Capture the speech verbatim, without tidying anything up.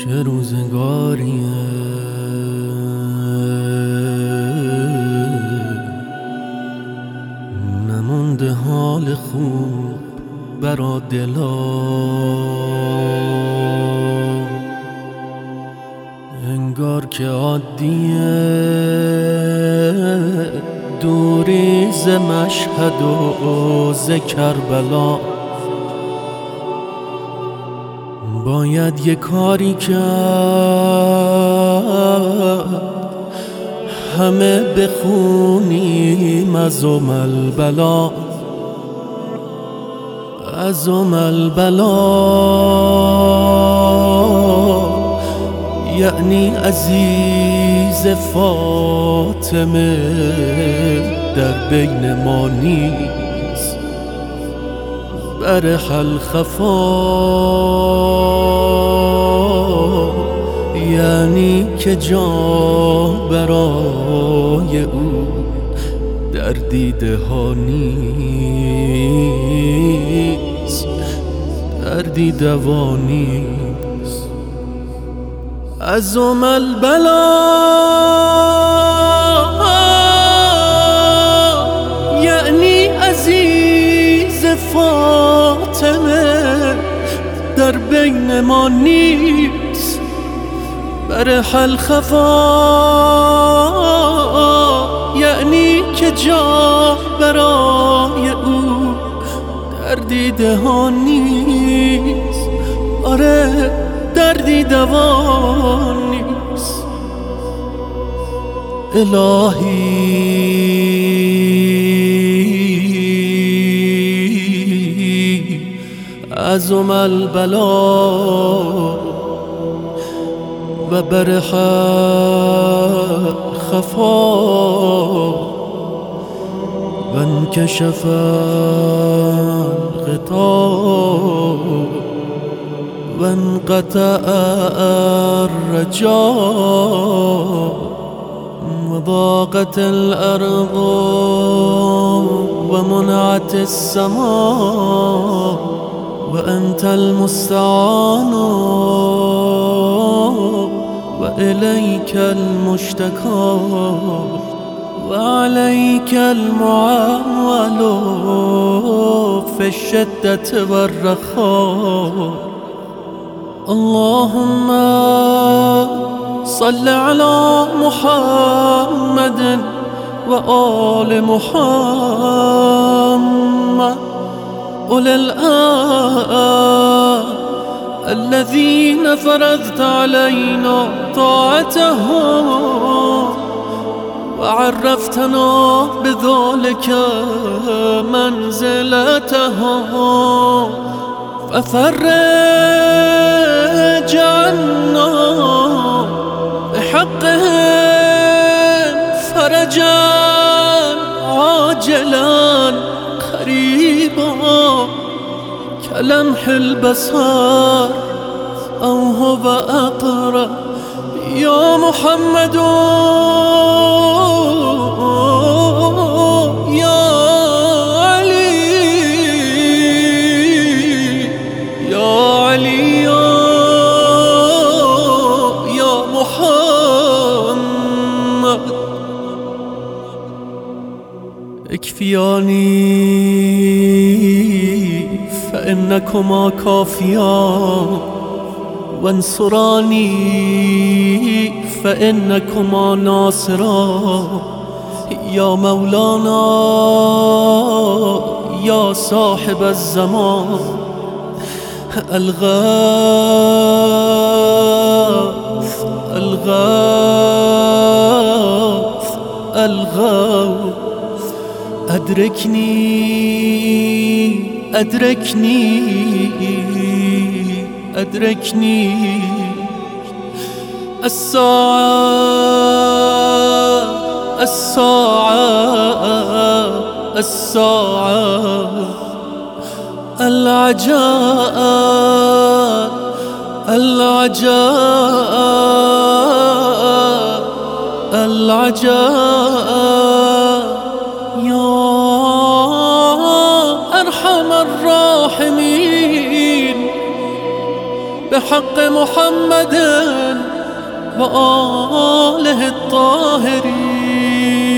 چه روزگاریه نمونده حال خوب برا دلا، انگار که عادیه دوری ز مشهد و ز کربلا. باید یه کاری کرد همه بخونیم از ام البلا، از ام البلا یعنی عزیز فاطمه در بین ما نیست، برح الخفا یعنی که جا برای او در دیده ها نیست، دردی دوا نیست. از ام البلا یعنی عزیز فاطمه در بین ما نیست، برح الخفا یعنی که جا برای او در دیده ها نیست، آره دردی دوا نیست. الهی از ام البلا و برح الخفا و انکشف الغطا و انقطع الرجاء و ضاقت الارض و منعت السماء و انت المستعان و الیک المشتکا و علیک المعول فی الشدة و الرخاء. اللهم صل على محمد و آل محمد أولي الآن الذين فرضت علينا طاعتهم وعرفتنا بذلك منزلتهم، ففرج عنا بحقهم فرجا عاجلا قريبا كلمح البصر أو هو أقرب. يا محمد يا علي يا علي يا محمد اكفياني فإنكما كافيان وانصراني فإنكما ناصران. يا مولانا يا صاحب الزمان الغاث الغاث الغاث أدركني أدركني أدركني الساعة الساعة الساعة العجاء العجاء العجاء. يا أرحم الراحمين بحق محمد وآله الطاهرين.